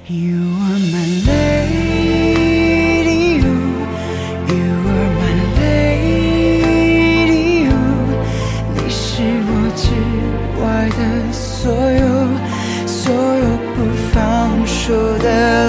You are my lady, you are my lady,你是我之外的所有不放手的